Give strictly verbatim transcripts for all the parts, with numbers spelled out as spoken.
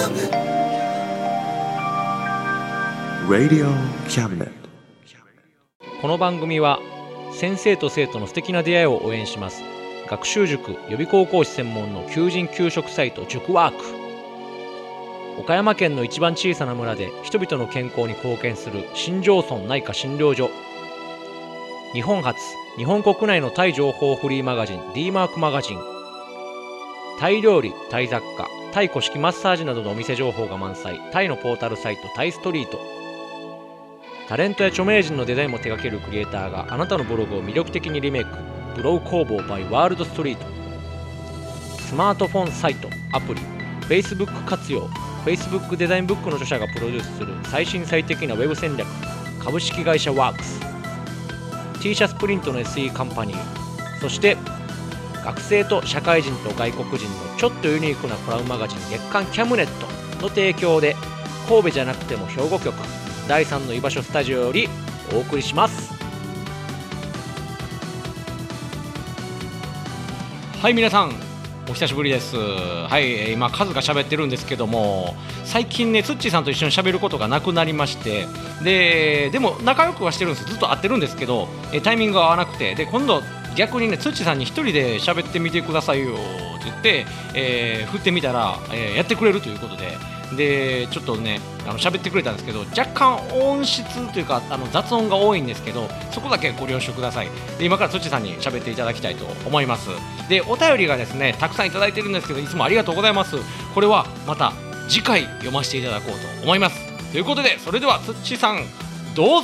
Cabinet Radio Cabinet。 この番組は先生と生徒の素敵な出会いを応援します。学習塾予備高校師専門の求人・求職サイト塾ワーク。岡山県の一番小さな村で人々の健康に貢献する新庄村内科診療所。日本初、日本国内のタイ情報フリーマガジン D マークマガジン。タイ料理、タイ雑貨、タイ古式マッサージなどのお店情報が満載、タイのポータルサイトタイストリート。タレントや著名人のデザインも手掛けるクリエイターがあなたのブログを魅力的にリメイク。ブログ工房 by ワールドストリート。スマートフォンサイト、アプリ、Facebook 活用。Facebook デザインブックの著者がプロデュースする最新最適なウェブ戦略。株式会社ワークス。T シャツプリントの エスイー カンパニー。そして学生と社会人と外国人のちょっとユニークなコラムマガジン月刊キャムネットの提供で、神戸じゃなくても兵庫局だいさんの居場所スタジオよりお送りします。はい、皆さんお久しぶりです。はい、今カズが喋ってるんですけども、最近ねツッチーさんと一緒に喋ることがなくなりまして、ででも仲良くはしてるんです。ずっと会ってるんですけど、えタイミングが合わなくて、で今度逆にねツッチーさんに一人で喋ってみてくださいよって言って、えー、振ってみたら、えー、やってくれるということで、でちょっとねあの喋ってくれたんですけど、若干音質というかあの雑音が多いんですけど、そこだけご了承ください。で今からツッチーさんに喋っていただきたいと思います。でお便りがですねたくさんいただいてるんですけど、いつもありがとうございます。これはまた次回読ませていただこうと思います。ということで、それではツッチーさんどうぞ。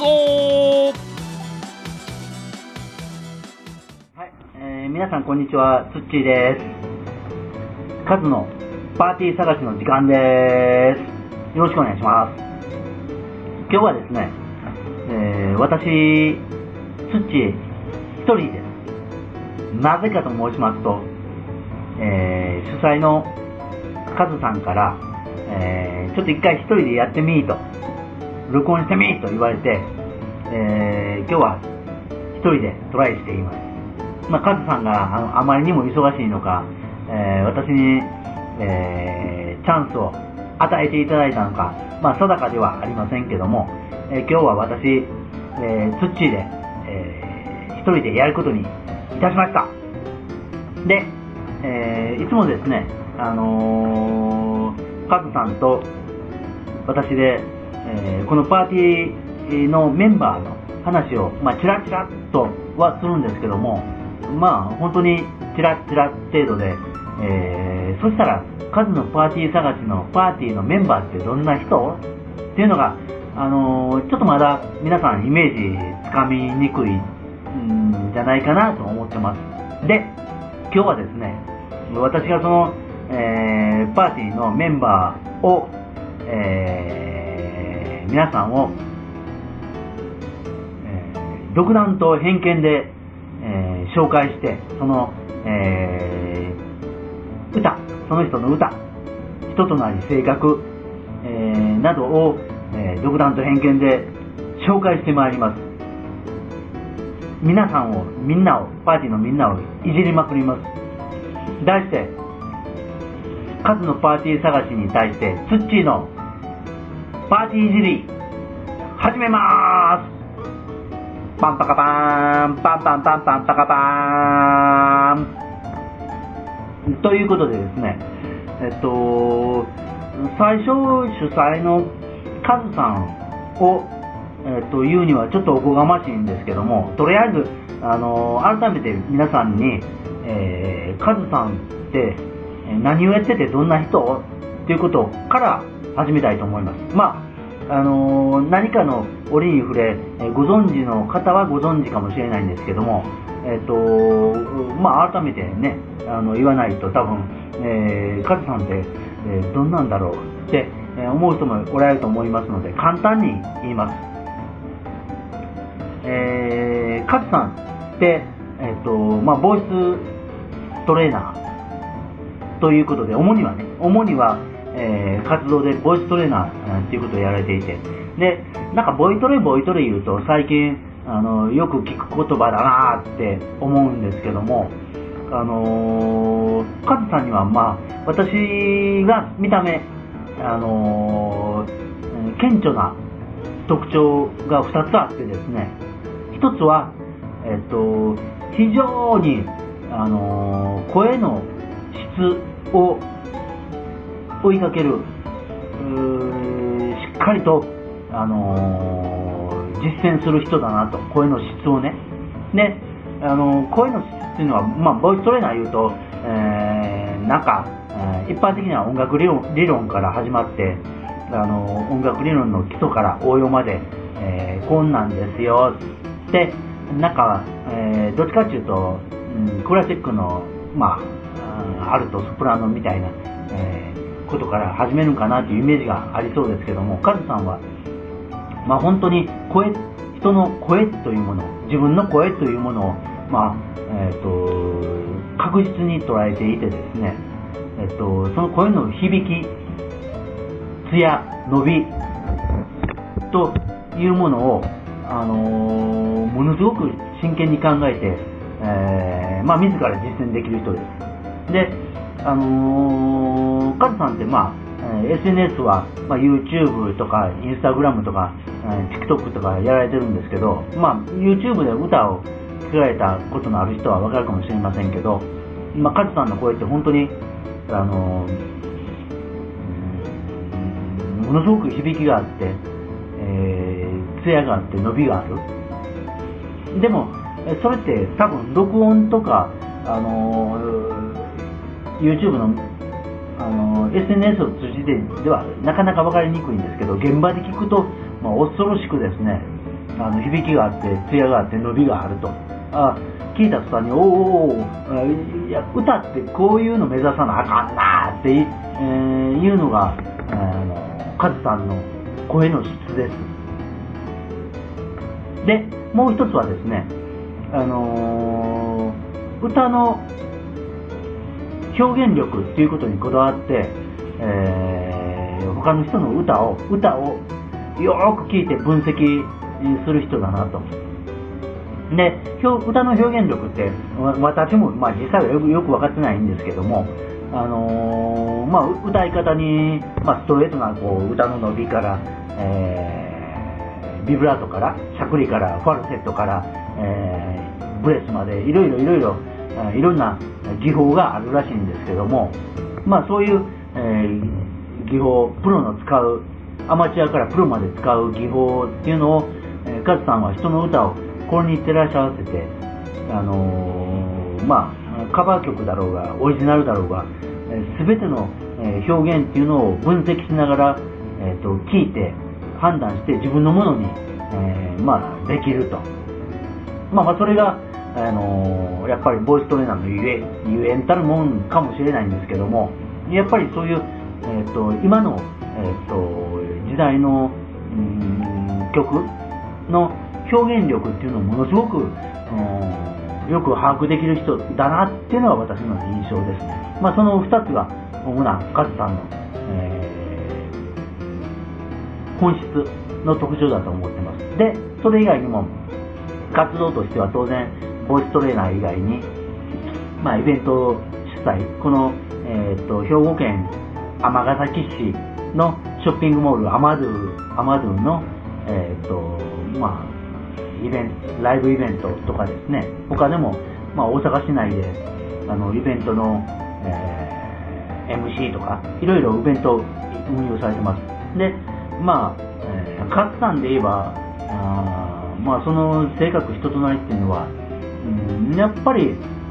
はい、えー、皆さんこんにちは、ツッチーです。カズのパーティー探しの時間です。よろしくお願いします。今日はですね、えー、私ツッチー一人です。なぜかと申しますと、えー、主催のカズさんから、えー、ちょっと一回一人でやってみーと、録音してみーと言われて、えー、今日は一人でトライしています。まあ、カズさんが あ, あまりにも忙しいのか、えー、私に、えー、チャンスを与えていただいたのか、まあ、定かではありませんけども、えー、今日は私、えー、ツッチーで、えー、一人でやることにいたしました。で、えー、いつもですね、あのー、カズさんと私で、えー、このパーティーのメンバーの話を、まあ、チラチラっとはするんですけども、まあ本当にチラチラ程度で、えー、そしたらカズのパーティー探しのパーティーのメンバーってどんな人っていうのが、あのー、ちょっとまだ皆さんイメージつかみにくいんじゃないかなと思ってます。で、今日はですね、私がその、えー、パーティーのメンバーを、えー、皆さんを、えー、独断と偏見で、えー、紹介して、その、えー、歌、その人の歌、人となり性格、えー、などを、えー、独断と偏見で紹介してまいります。皆さんを、みんなを、パーティーのみんなをいじりまくります。題して、カズのパーティー探しに対してツッチーのパーティーいじり始めまーす。パンパカパーン、パンパンパンパンパカパーンということでですね、えっと最初主催のカズさんを、えっと、言うにはちょっとおこがましいんですけども、とりあえずあの改めて皆さんに、えー、カズさんって何をやっててどんな人っていうことから始めたいと思います。まああのー、何かの折に触れ、えー、ご存知の方はご存知かもしれないんですけども、えーとまあ、改めてねあの言わないと多分、えー、カズさんって、えー、どんなんだろうって、えー、思う人もおられると思いますので簡単に言います。えー、カズさんって、えーとまあ、ボイストレーナーということで、主にはね主にはえー、活動でボイストレーナーっていうことをやられていて、でなんかボイトレボイトレ言うと最近あのよく聞く言葉だなって思うんですけども、あのー、カズさんにはまあ私が見た目あのー、顕著な特徴がふたつあってですね、ひとつは、えっと、非常に、あのー、声の質を追いかける、しっかりと、あのー、実践する人だなと、声の質をね。で、あのー、声の質っていうのは、まあ、ボイストレーナー言うと、えー、なんか、えー、一般的には音楽理論、理論から始まって、あのー、音楽理論の基礎から応用まで、えー、こんなんですよってなんか、えー、どっちかっていうと、うん、クラシックの、まあ、アルトソプラノみたいな、えー、ことから始めるかなというイメージがありそうですけども、カズさんは、まあ、本当に声、人の声というもの、自分の声というものを、まあえー、と確実に捉えていてですね、えー、とその声の響き、艶、伸びというものを、あのー、ものすごく真剣に考えて、えーまあ、自ら実践できる人です。で、あのー、カズさんって、まあ、エスエヌエス は、まあ、YouTube とか Instagram とか、えー、TikTok とかやられてるんですけど、まあ、YouTube で歌を聴かれたことのある人は分かるかもしれませんけど、まあ、カズさんの声って本当に、あのー、ものすごく響きがあって、えー、艶があって伸びがある。でもそれって多分録音とか、あのー、YouTube の、あのー、エスエヌエス を通じてではなかなか分かりにくいんですけど、現場で聞くと、まあ、恐ろしくですね、あの響きがあって艶があって伸びがあると。あ聞いた途端におーおーいや歌ってこういうの目指さなあかんなって、えー、いうのが、あのカズさんの声の質です。で、もう一つはですね、あのー、歌の表現力っていうことにこだわって、えー、他の人の歌を歌をよーく聞いて分析する人だなと。で、歌の表現力って私も、まあ、実際はよく、よく分かってないんですけども、あのーまあ、歌い方に、まあ、ストレートなこう歌の伸びから、えー、ビブラートからしゃくりからファルセットから、えー、ブレスまでいろいろいろいろいろんな技法があるらしいんですけども、まあ、そういう、えー、技法、プロの使うアマチュアからプロまで使う技法っていうのを、えー、カズさんは人の歌をこれに照らし合わせて、あのー、まあカバー曲だろうがオリジナルだろうが、えー、全ての、えー、表現っていうのを分析しながら、えー、と聞いて判断して自分のものに、えーまあ、できると、まあ、まあそれが、あのー、やっぱりボイストレーナーのゆえゆえんたるもんかもしれないんですけども、やっぱりそういう、えー、と今の、えー、と時代の、うん、曲の表現力っていうのをものすごく、うん、よく把握できる人だなっていうのは私の印象ですね。まあ、そのふたつが主なカズさんの、えー、本質の特徴だと思ってます。で、それ以外にも活動としては当然ボイストレーナー以外に、まあ、イベント主催、この、えー、と兵庫県尼崎市のショッピングモールアマドゥアマドゥの、えーとまあイベント、ライブイベントとかですね、他でも、まあ、大阪市内であのイベントの、えー、エムシー とかいろいろイベントを運用されてます。で、まあ、えー、カズさんで言えば、あまあ、その性格、人となりっていうのは、うん、やっぱり、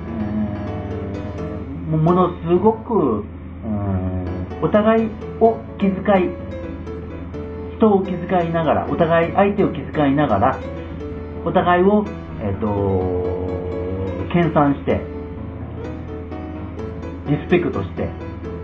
えー、ものすごく、うん、お互いを気遣い、人を気遣いながら、お互い相手を気遣いながら、お互いを、えーと、研鑽して、リスペクトして、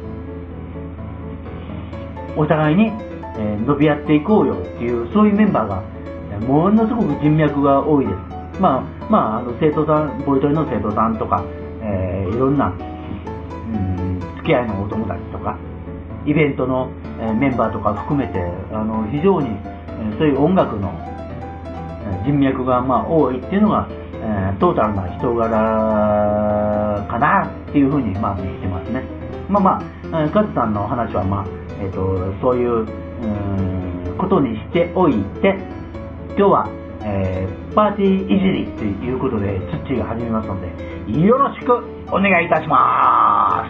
お互いに、えー、伸び合っていこうよっていう、そういうメンバーが、ものすごく人脈が多いです。まあ、まあ、あの生徒さん、ボイトレの生徒さんとか、えー、いろんな、うん、付き合いのお友達とか、イベントの、えー、メンバーとか含めて、あの非常に、えー、そういう音楽の人脈がまあ多いっていうのが、えー、トータルな人柄かなっていうふうにまあ見てますね。まあまあ、カズさんの話はまあ、 えー、とそういう、うーんことにしておいて、今日は、えー、パーティーいじりということでツッチーが始めますので、よろしくお願いいたします。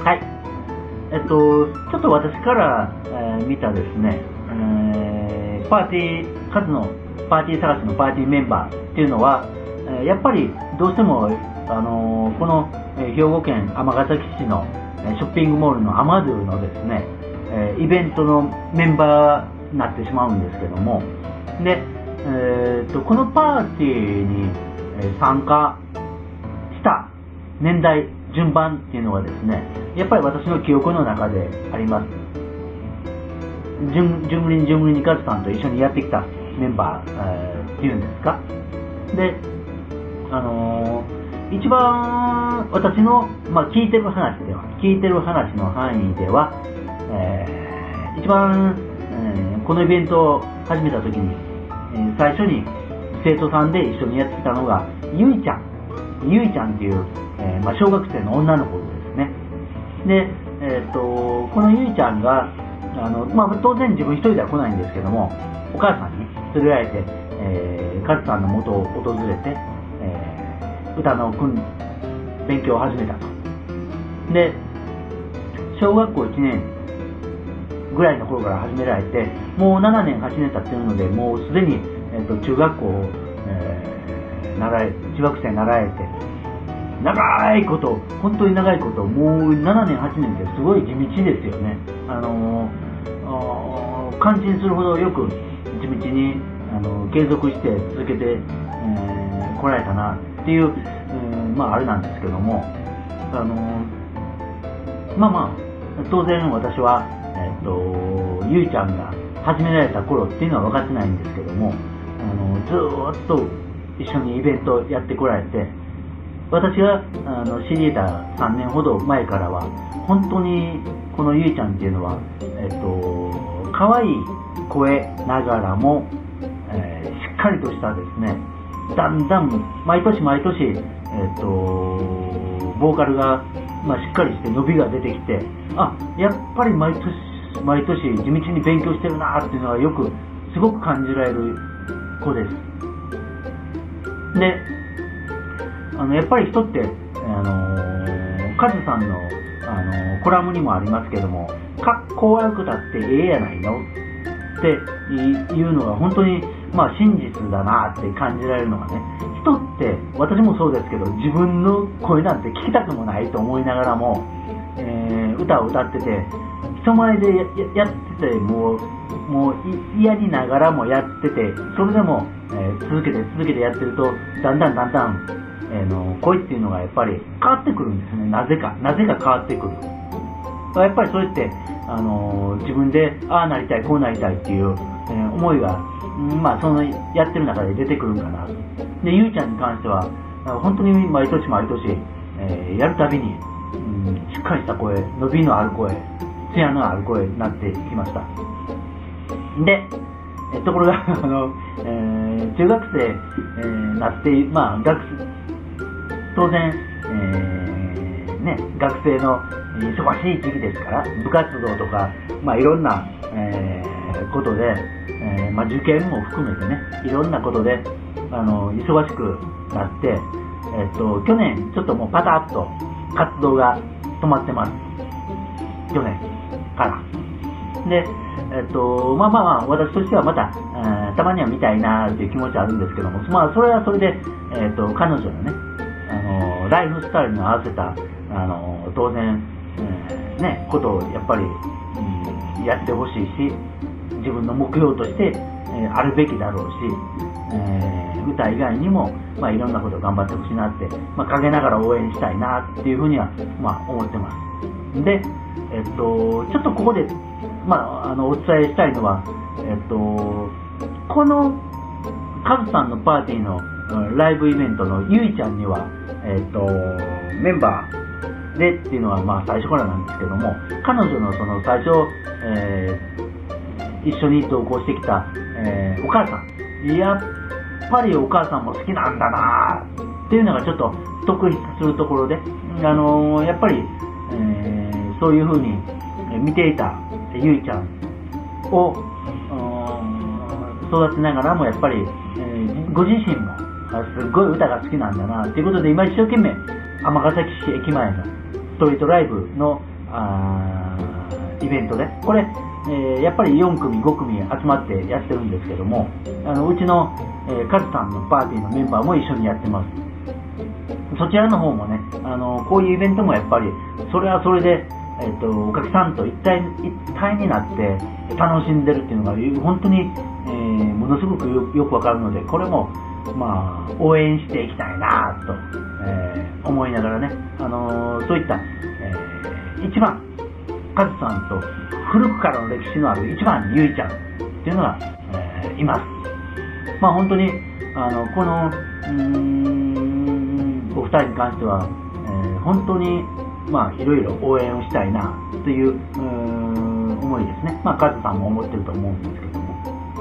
はい。えっとちょっと私から、えー、見たですね、えー、パーティー数のパーティー探しのパーティーメンバーっていうのは、えー、やっぱりどうしても、あのー、この、えー、兵庫県尼崎市の、えー、ショッピングモールのアマドゥのですね、えー、イベントのメンバーになってしまうんですけども、で、えー、とこのパーティーに、えー、参加した年代順番っていうのがですね、やっぱり私の記憶の中であります。順順繰りに順繰りにカズさんと一緒にやってきたメンバー、えー、っていうんですか。で、あのー、一番私の、まあ、聞いてる話では聞いてる話の範囲では、えー、一番、えー、このイベントを始めた時に、えー、最初に生徒さんで一緒にやってきたのがゆいちゃんゆいちゃんっていう、えーまあ、小学生の女の子ですね。で、えー、とこのゆいちゃんがあの、まあ、当然自分一人では来ないんですけども、お母さんに連れられて、えー、カズさんの元を訪れて、えー、歌の訓勉強を始めたと。で、小学校いちねんぐらいの頃から始められて、もうななねんはちねん経っているので、もうすでに、えー、と中学校を、えー、習え中学生習えて、長いこと、本当に長いこと、もうななねんはちねんってすごい地道ですよね。あのー、感心するほどよく地道に、あのー、継続して続けて、えー、来られたなっていう、えー、まああれなんですけども、あのー、まあまあ当然私は、えー、とゆいちゃんが始められた頃っていうのは分かってないんですけども、あのー、ずーっと一緒にイベントやってこられて、私があの知り得たさんねんほど前からは本当にこのゆいちゃんっていうのは、えっと可愛い声ながらも、えー、しっかりとしたですね、だんだん毎年毎年、えっとボーカルが、まあ、しっかりして伸びが出てきて、あ、やっぱり毎年毎年地道に勉強してるなっていうのがよくすごく感じられる子です。で、あのやっぱり人って、あのー、カズさんの、あのー、コラムにもありますけども、かっこ悪くたってええやないのっていうのが本当に、まあ、真実だなって感じられるのがね、人って私もそうですけど、自分の声なんて聞きたくもないと思いながらも、えー、歌を歌ってて、人前で や, やっててもうもう嫌にながらもやってて、それでも、えー、続けて続けてやってると、だんだんだんだんえー、の声っていうのがやっぱり変わってくるんですね。なぜかなぜか変わってくる。やっぱりそれって、あのー、自分でああなりたいこうなりたいっていう、えー、思いが、うん、まあそのやってる中で出てくるんかな。で、ゆいちゃんに関しては本当に毎年毎年、えー、やるたびに、うん、しっかりした声、伸びのある声、艶のある声になってきました。で、えところがあの、えー、中学生に、えー、なって、まあ学当然、えーね、学生の忙しい時期ですから、部活動とか、まあ、いろんな、えー、ことで、えーまあ、受験も含めてね、いろんなことであの忙しくなって、えっと、去年ちょっともうパタッと活動が止まってます。去年から。で、えっと、まあまあまあ、私としてはまた、えー、たまには見たいなっていう気持ちはあるんですけども、まあ、それはそれで、えっと、彼女のね、あのライフスタイルに合わせた、あの当然、えー、ね、ことをやっぱり、うん、やってほしいし、自分の目標として、えー、あるべきだろうし、えー、歌以外にも、まあ、いろんなことを頑張ってほしいなって、まあ、陰ながら応援したいなっていうふうには、まあ、思ってます。で、えっと、ちょっとここで、まあ、あのお伝えしたいのは、えっと、このカズさんのパーティーのライブイベントのゆいちゃんには、えっと、メンバーでっていうのはまあ最初からなんですけども、彼女のその最初、えー、一緒に同行してきた、えー、お母さん、やっぱりお母さんも好きなんだなっていうのがちょっと特筆するところで、あのー、やっぱり、えー、そういう風に見ていた、 ゆいちゃんを育てながらもやっぱり、えー、ご自身もすっごい歌が好きなんだなということで、今一生懸命尼崎市駅前のストリートライブのあイベントで、これ、えー、やっぱりよんくみごくみ集まってやってるんですけども、あのうちの、えー、カズさんのパーティーのメンバーも一緒にやってます。そちらの方もね、あのこういうイベントもやっぱりそれはそれで、えー、とお客さんと一体一体になって楽しんでるっていうのが本当に、えー、ものすごく よ, よくわかるので、これもまあ応援していきたいなと、えー、思いながらね、あのー、そういった、えー、一番カズさんと古くからの歴史のある一番ゆいちゃんっていうのが、えー、います。まあ本当にあのこのうーんお二人に関しては、えー、本当にまあいろいろ応援をしたいなという、うーん思いですね。まあカズさんも思ってると思うんですけども、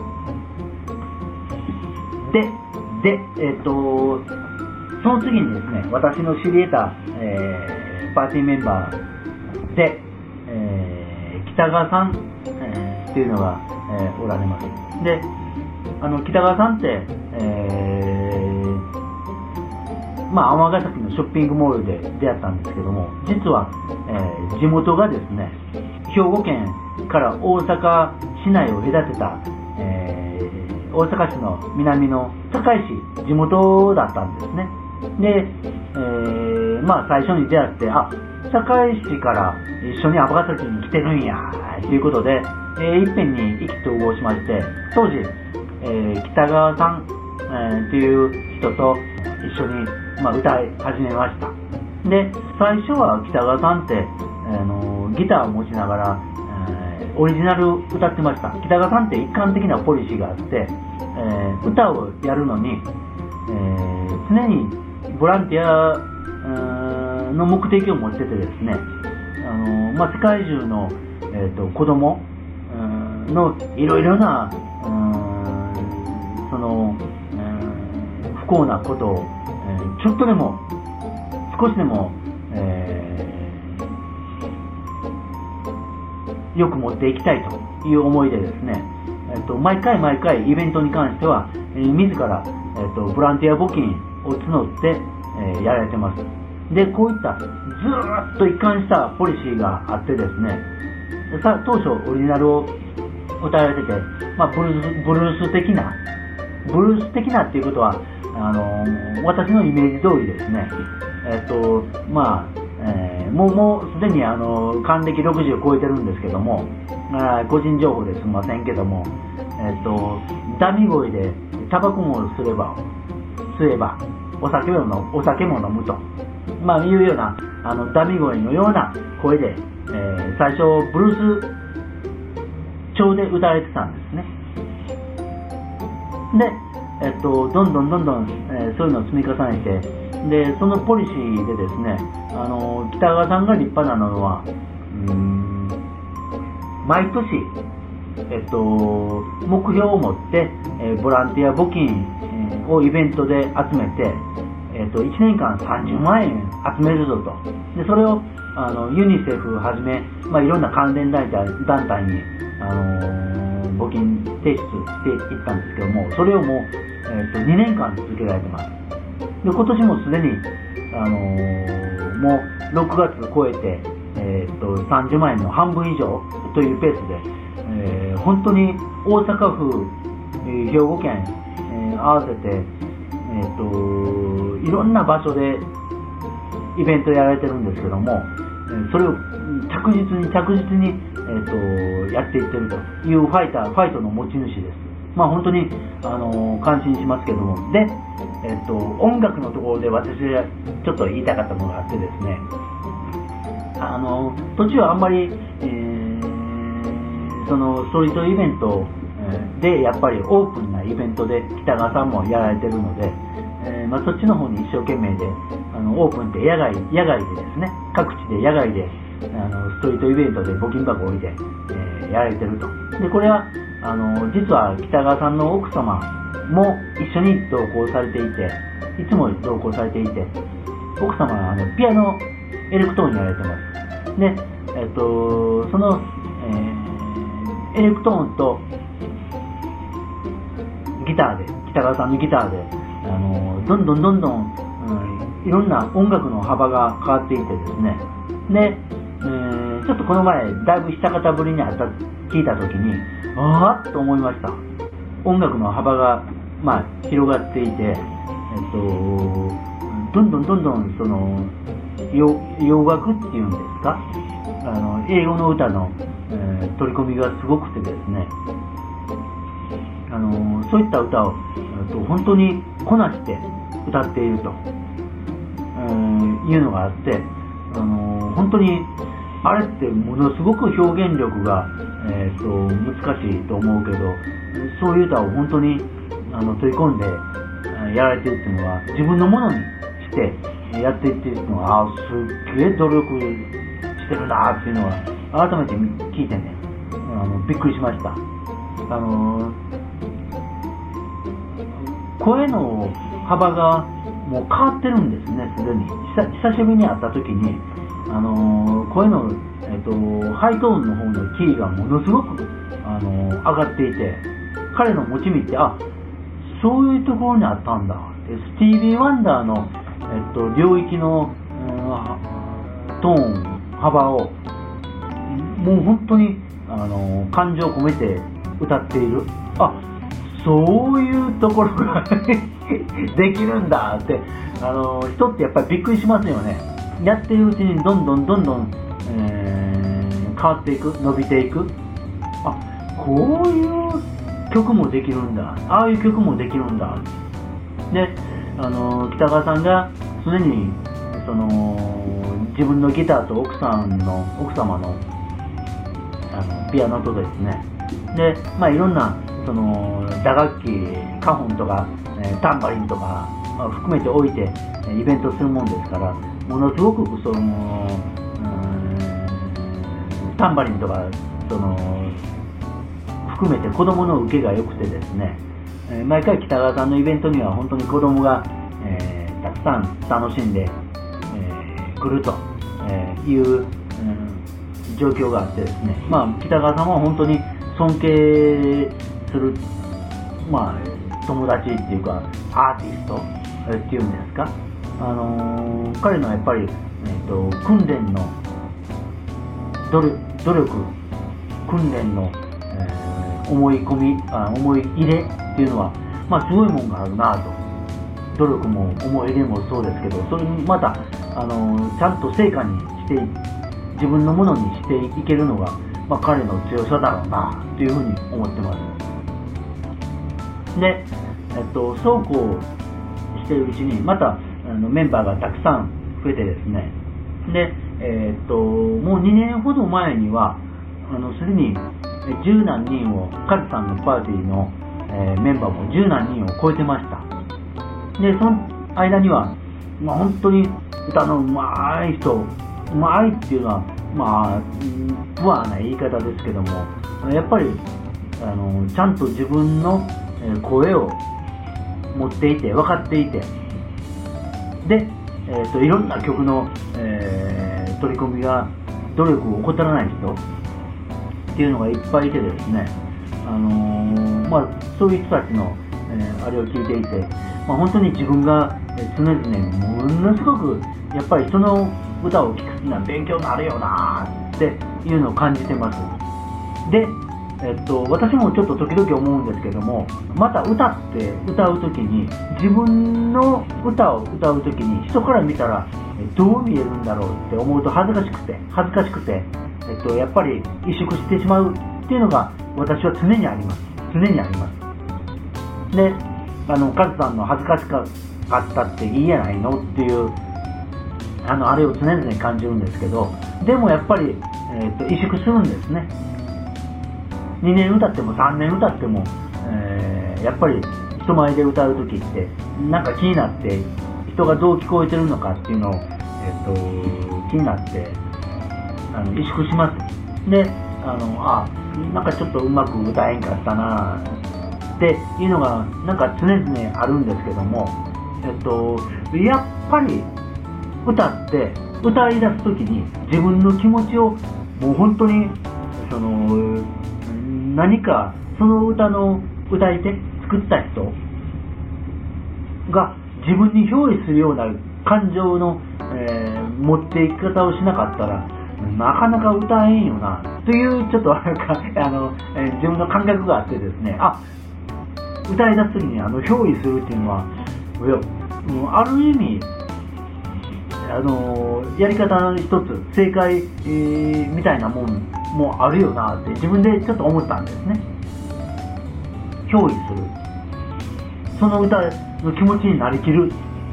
ででえっ、ー、とその次にですね、私の知り得た、えー、パーティーメンバーで、えー、北川さん、えー、っていうのが、えー、おられます。で、あの北川さんって、えー、まあ尼崎のショッピングモールで出会ったんですけども、実は、えー、地元がですね、兵庫県から大阪市内を隔てた、えー、大阪市の南の堺市、地元だったんですね。で、えー、まあ最初に出会って、あ、堺市から一緒に尼崎に来てるんやということで、えー、いっぺんに意気投合しまして、当時、えー、北川さん、えー、という人と一緒に、まあ、歌い始めました。で、最初は北川さんって、あのギターを持ちながら、えー、オリジナル歌ってました。北川さんって一貫的なポリシーがあって、えー、歌をやるのに、えー、常にボランティアの目的を持っててですね、あの、まあ、世界中の、えーと、子供のいろいろなその不幸なことを、えー、ちょっとでも少しでも、えー、よく持っていきたいという思いでですね、えーと、毎回毎回イベントに関しては、えー、自ら、えーと、ボランティア募金を募って、えー、やられてます。で、こういったずーっと一貫したポリシーがあってですね、さ当初オリジナルを歌われてて、まあ、ブルース、ブルース的なブルース的なっていうことはあのー、私のイメージ通りですね、えっとまあ、えー、もうもうすでにあの還暦ろくじゅう超えてるんですけども、あ個人情報ですみませんけども、えっとダミ声でタバコもすれば吸えばお酒も飲む、お酒も飲むと、まあ、いうようなあのダミ声のような声で、えー、最初ブルース調で歌われてたんですね。で、えっと、どんどんどんどん、えー、そういうのを積み重ねて、で、そのポリシーでですね、あの北川さんが立派なのは、うーん毎年、えっと、目標を持って、えー、ボランティア募金、えー、をイベントで集めて、えっと、いちねんかんさんじゅうまんえん集めるぞと。で、それをあのユニセフをはじめ、まあ、いろんな関連団体、団体に、あのー、募金提出していったんですけども、それをもう、えー、とにねんかん続けられてます。で、今年もすでに、あのー、もうろくがつ超えて、えー、とさんじゅうまんえんの半分以上というペースで、えー、本当に大阪府、えー、兵庫県、えー、合わせて、えー、といろんな場所でイベントやられてるんですけども、それを着実に着実に、えー、とやっていってるというファイター、ファイトの持ち主です。まあ本当に、あのー、感心しますけども、で、えー、と音楽のところで私がちょっと言いたかったのがあってですね、あのー、途中はあんまり、えー、そのストリートイベントでやっぱりオープンなイベントで北川さんもやられてるので、えーまあ、そっちの方に一生懸命で、あのオープンって野外、野外でですね、各地で野外であのストリートイベントで募金箱を置いて、えー、やられてると。で、これはあの実は北川さんの奥様も一緒に同行されていて、いつも同行されていて、奥様はあのピアノエレクトーンやられてます。で、えっとその、えエレクトーンとギターで、北川さんのギターで、あのどんどんどんどん、うん、いろんな音楽の幅が変わっていてですね、で、えー、ちょっとこの前だいぶ久方ぶりにあった聞いた時に、あーっと思いました。音楽の幅が、まあ、広がっていて、えっと、どんどんどんどんその 洋, 洋楽っていうんですか、あの英語の歌の、えー、取り込みがすごくてですね、あのそういった歌を本当にこなして歌っていると、えー、いうのがあって、あの本当にあれってものすごく表現力が、えー、と難しいと思うけど、そういう歌を本当にあの取り込んでやられているっていうのは、自分のものにしてやっていっているのは、あすっげえ努力してるなっていうのは改めて聞いてね、あのびっくりしました。あの声の幅がもう変わってるんですね、すでに。久しぶりに会った時に、あの声の、えっと、ハイトーンの方のキーがものすごく、あの上がっていて、彼の持ち味って、あ、そういうところにあったんだ。でスティービー・ワンダーの、えっと、領域の、うん、トーン幅をもう本当に、あの感情を込めて歌っている。あ、そういうところができるんだって、あの人ってやっぱりびっくりしますよね。やっているうちにどんどんどんどん、えー、変わっていく、伸びていく。あ、こういう曲もできるんだ、ああいう曲もできるんだ。で、あの北川さんが常にその自分のギターと奥さんの奥様の、あのピアノとですね、で、まあ、いろんなその打楽器、カホンとか、えー、タンバリンとか、まあ、含めておいてイベントするもんですから、ものすごくその、うん、タンバリンとかその含めて子供の受けが良くてですね、えー、毎回北川さんのイベントには本当に子供が、えー、たくさん楽しんで、えー、来るという、うん、状況があってですね、まあ、北川さんは本当に尊敬する、まあ、友達っていうかアーティストっていうんですか、あのー、彼のやっぱり、えー、と訓練の努力、努力訓練の、えー、思い込みあ思い入れっていうのは、まあ、すごいもんがあるなと。努力も思い入れもそうですけど、それにまた、あのー、ちゃんと成果にして自分のものにしていけるのが、まあ、彼の強さだろうなというふうに思ってます。で、えっと、そうこうしているうちにまたあのメンバーがたくさん増えてですね、で、えっと、もうにねんほど前にはあのすでに十何人を、カズさんのパーティーの、えー、メンバーも十何人を超えてました。で、その間には、まあ、本当に歌のうまい人、うまいっていうのはまあプアな言い方ですけども、やっぱりあのちゃんと自分の声を持っていて分かっていて、で、えー、といろんな曲の、えー、取り込みが努力を怠らない人っていうのがいっぱいいてですね、あのーまあ、そういう人たちの、えー、あれを聞いていて、まあ、本当に自分が常々ものすごくやっぱり人の歌を聴くのは勉強になるよなっていうのを感じてます。で、えっと、私もちょっと時々思うんですけども、また歌って歌うときに、自分の歌を歌うときに人から見たらどう見えるんだろうって思うと恥ずかしくて恥ずかしくて、えっと、やっぱり萎縮してしまうっていうのが私は常にあります常にありますで、あのカズさんの恥ずかしかったっていいやないのっていうあのあれを常々感じるんですけど、でもやっぱり、えー、と萎縮するんですね。にねん歌ってもさんねん歌っても、えー、やっぱり人前で歌う時ってなんか気になって人がどう聞こえてるのかっていうのを、えー、と気になってあの萎縮します。で、あのあなんかちょっとうまく歌えんかったなっていうのがなんか常々あるんですけども、えっとやっぱり歌って歌い出すときに自分の気持ちをもう本当にその何かその歌の歌い手作った人が自分に憑依するような感情の、えー、持っていき方をしなかったらなかなか歌えんよなというちょっとあの、えー、自分の感覚があってですね、あ、歌い出す時にあの憑依するっていうのは、いや、もうある意味あのやり方の一つ正解、えー、みたいなもんもあるよなって自分でちょっと思ったんですね。憑依する、その歌の気持ちになりきる。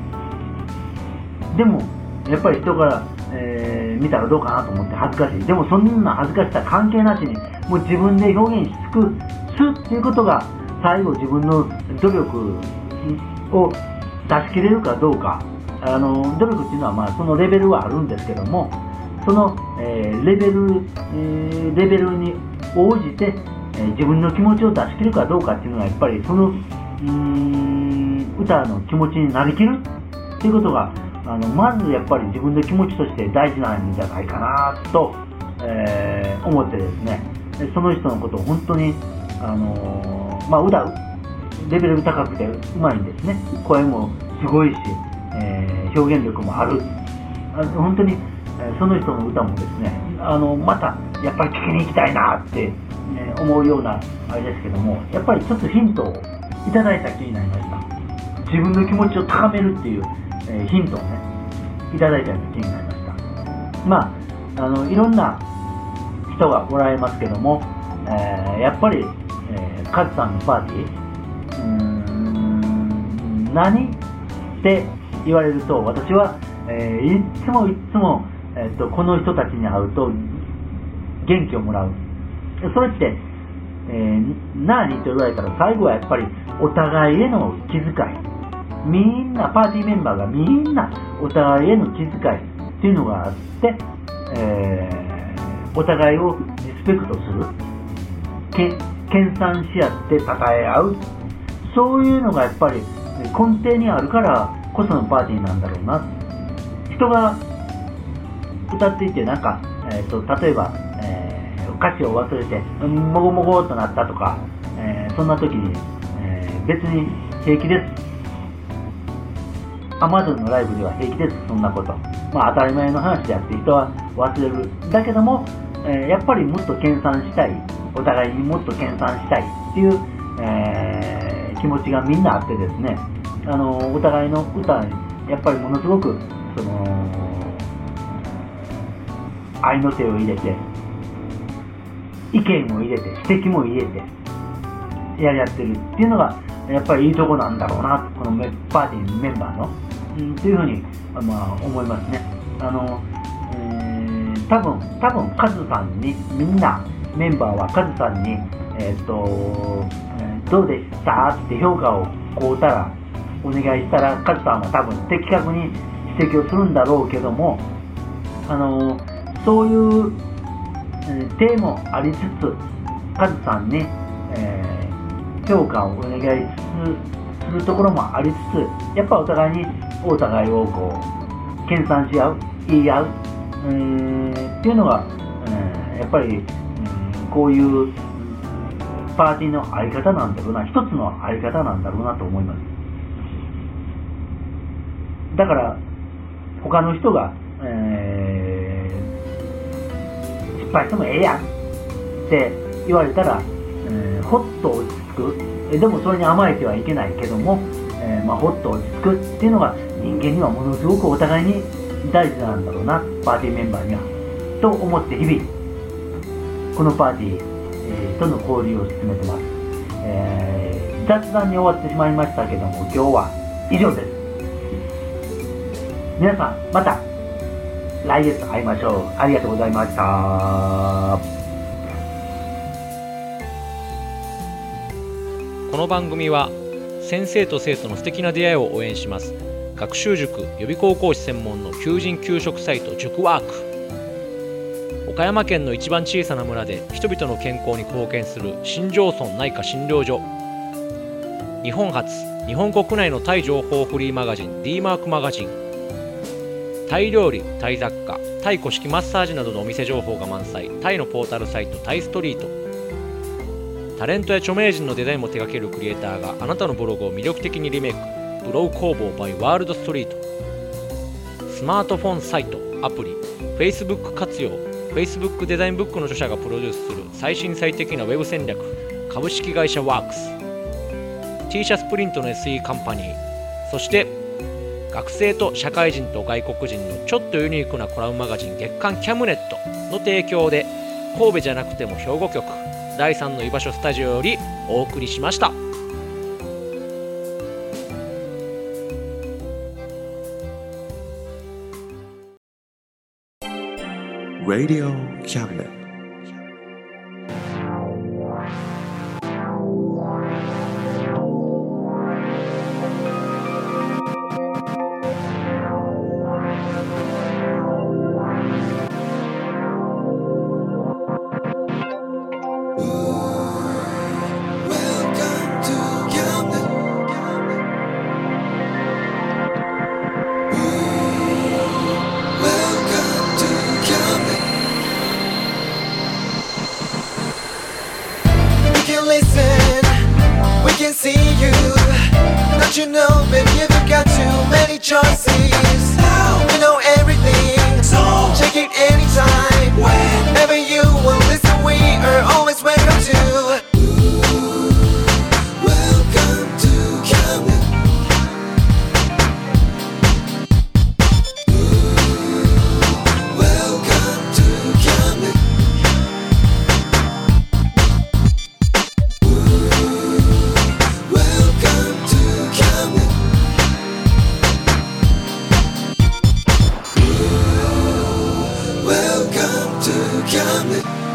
でもやっぱり人から、えー、見たらどうかなと思って恥ずかしい。でもそんな恥ずかしさ関係なしにもう自分で表現し尽くすっていうことが最後自分の努力を出し切れるかどうか。あの努力っていうのはまあそのレベルはあるんですけども、その、えー、レベル、えー、レベルに応じて、えー、自分の気持ちを出し切るかどうかっていうのはやっぱりそのうーん歌の気持ちになりきるっていうことがあのまずやっぱり自分の気持ちとして大事なんじゃないかなと、えー、思ってですね、その人のことを本当にあのー、まあ歌うレベル高くてうまいんですね。声もすごいし、えー、表現力もある。あ本当に、えー、その人の歌もですね、あのまたやっぱり聴きに行きたいなって、えー、思うようなあれですけども、やっぱりちょっとヒントをいただいた気になりました。自分の気持ちを高めるっていう、えー、ヒントをねいただいたような気になりました。まああのいろんな人がおられますけども、えー、やっぱり、えー、カズさんのパーティーうーん何って言われると私は、えー、いつもいつも、えー、とこの人たちに会うと元気をもらう。それって、えー、何と言われたら最後はやっぱりお互いへの気遣い、みんなパーティーメンバーがみんなお互いへの気遣いっていうのがあって、えー、お互いをリスペクトする、け研鑽し合って称え合う、そういうのがやっぱり根底にあるからこそのパーティーなんだろうな。人が歌っていてなんか、えー、と例えば、えー、歌詞を忘れてもごもごっとなったとか、えー、そんな時に、えー、別に平気です。アマゾンのライブでは平気です。そんなこと、まあ、当たり前の話であって人は忘れる。だけども、えー、やっぱりもっと研鑽したい、お互いにもっと研鑽したいっていう、えー、気持ちがみんなあってですね、あのお互いの歌にやっぱりものすごくその愛の手を入れて、意見を入れて、指摘も入れてやり合ってるっていうのがやっぱりいいとこなんだろうな、このパーティーのメンバーの、うん、っていうふうに、まあ、思いますね。あの、えー、多分多分カズさんにみんなメンバーはカズさんに、えー、っとどうでしたって評価をこうたらお願いしたら、カズさんは多分的確に指摘をするんだろうけども、あのそういう、えー、手もありつつカズさんに、えー、評価をお願いするところもありつつ、やっぱお互いにお互いをこう研鑽し合う、言い合う、えー、っていうのが、えー、やっぱり、うん、こういうパーティーのあり方なんだろうな、一つのあり方なんだろうなと思います。だから他の人が、えー、失敗してもええやんって言われたら、えー、ほっと落ち着く。えでもそれに甘えてはいけないけども、えーまあ、ほっと落ち着くっていうのが人間にはものすごくお互いに大事なんだろうな、パーティーメンバーにはと思って日々このパーティー、えー、との交流を進めてます。えー、雑談に終わってしまいましたけども、今日は以上です。皆さんまた来月会いましょう。ありがとうございました。 この番組は先生と生徒の素敵な出会いを応援します。学習塾予備高校師専門の求人・求職サイト塾ワーク。岡山県の一番小さな村で人々の健康に貢献する新庄村内科診療所。日本初、日本国内のタイ情報フリーマガジン D マークマガジン。タイ料理、タイ雑貨、タイ古式マッサージなどのお店情報が満載、タイのポータルサイトタイストリート。 タレントや著名人のデザインも手掛けるクリエイターがあなたのブログを魅力的にリメイク。ブログ工房 by ワールドストリート。スマートフォンサイト、アプリ、Facebook 活用。Facebook デザインブックの著者がプロデュースする最新最適なウェブ戦略。株式会社ワークス。 T シャツプリントの エスイー カンパニー。そして学生と社会人と外国人のちょっとユニークなコラムマガジン月刊キャムネットの提供で、神戸じゃなくても兵庫局だいさんの居場所スタジオよりお送りしました。 Radio Cabinet. Listen, we can see you. Don't you know, baby, you've got too many choices. We know everything, so check it anytime. Whenever you will listen, we are always welcome to. Welcome to Camden. Welcome to Camden. Welcome to Camden.